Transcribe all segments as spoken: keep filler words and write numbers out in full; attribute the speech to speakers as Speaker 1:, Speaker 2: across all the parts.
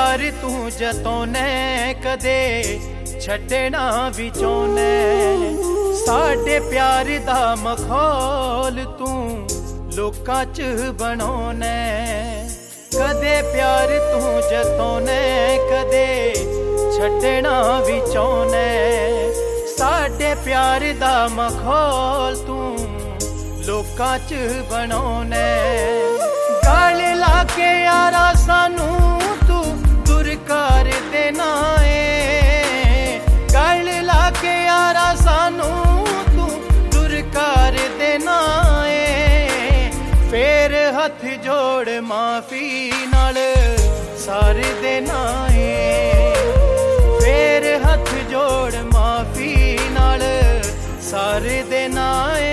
Speaker 1: प्यार तू जतौने कदे छड्डना विचोने साडे प्यार दा मखौल तू लोकां च बनौने कदे प्यार तू जतौने कदे छड्डना विचोने साडे प्यार दा मखौल तू लोकां च बनौने गल लाके यारा सानू तू दूर कर देना है गल लाके यारा सानू तू दूर कर देना है फिर हथ जोड़ माफी नाल सार देना है फिर हथ जोड़ माफी नाल सार देना है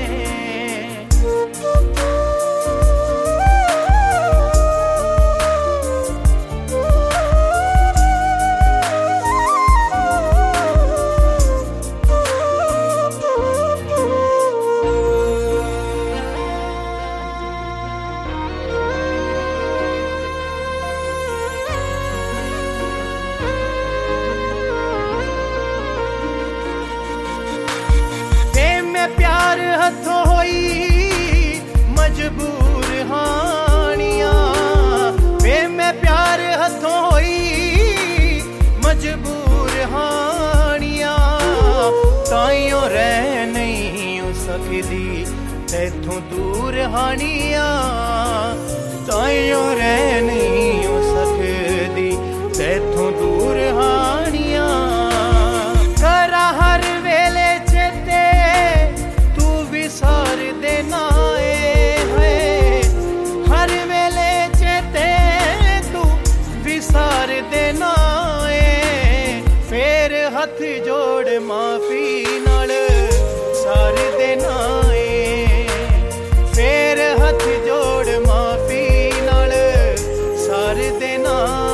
Speaker 1: प्यार हथों होई मजबूर हानिया वे मैं प्यार हथों होई मजबूर हानिया ताइयों रह नहीं हो सकदी तैथों दूर हानिया ताइयों रह नहीं हो सकदी तैथों दूर हानिया करा हर वेले सार देना है हर वेले चेते तू विसार देना है फिर हथ जोड़ माफी नाल सार देना है फिर हथ जोड़ माफी नाल सार देना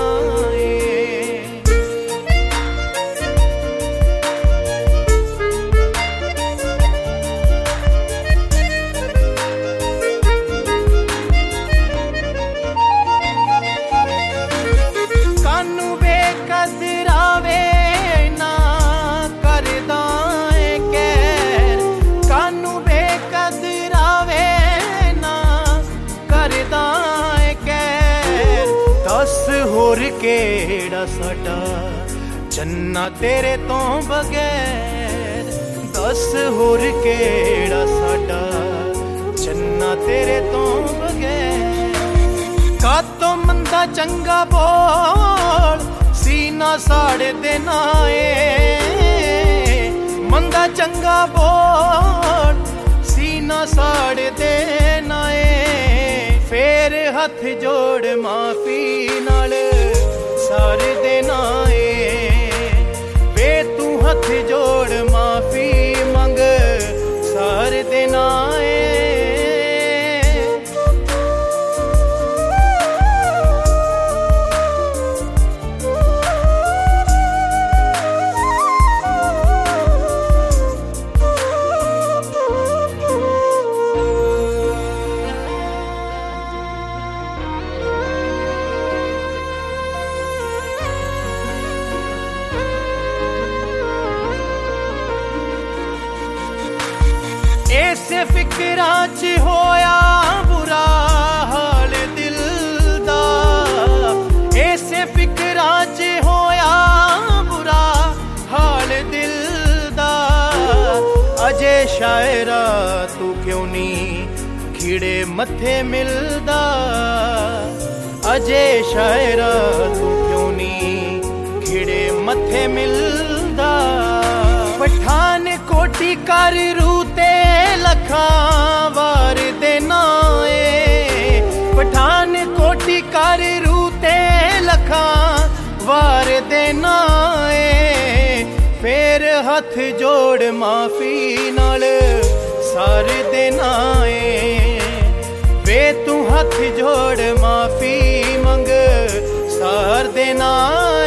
Speaker 1: होर केड़ा साडा चन्ना तेरे तो बगैर दस होर केड़ा साडा चन्ना तेरे तो बगैर कातों मंदा चंगा बोल सीना साड़ देना है मंदा चंगा बोल सीना साड़ देना है फिर हथ जोड़ माफी नाल सार देना है वे तू हथ जोड़ माफी मंग सार देना है ऐसे फिकरां च होया बुरा हाल दिल दा ऐसे फिकरां च होया बुरा हाल दिल दा अजे शायरा तू क्यों नी खिड़े मथे मिलदा अजे शायरा तू क्यों नी खिड़े मथे मिलदा पठान कोटी कर रूते लखां वार देना है पठान कोटी कर रूते लखां वार देना है फिर हथ जोड़ माफी नाल सार देना है वे तू हथ जोड़ माफी मंग सार देना